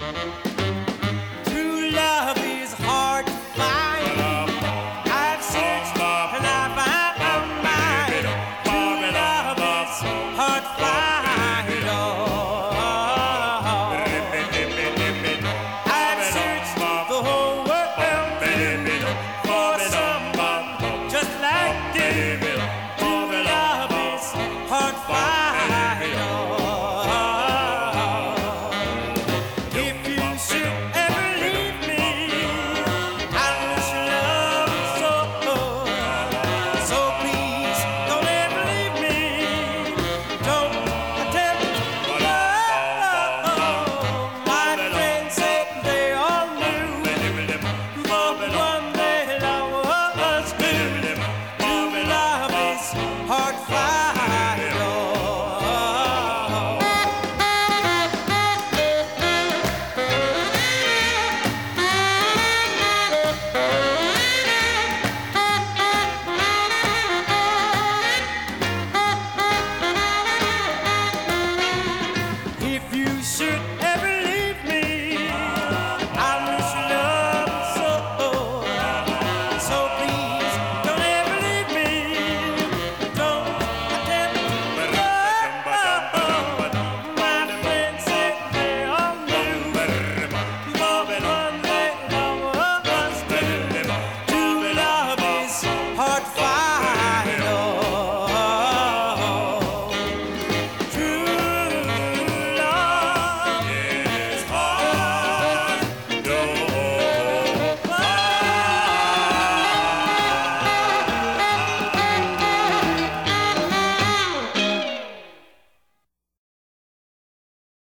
True love is hard to find. I've searched and I found mine. True love is hard to find. Oh, I've searched the whole world for someone just like you. True love is hard to find. If you should ever leave me, I miss your love so. So please don't ever leave me. Don't attempt to love. My friends said they all knew, but one day love was new. True love is hard to find. If you should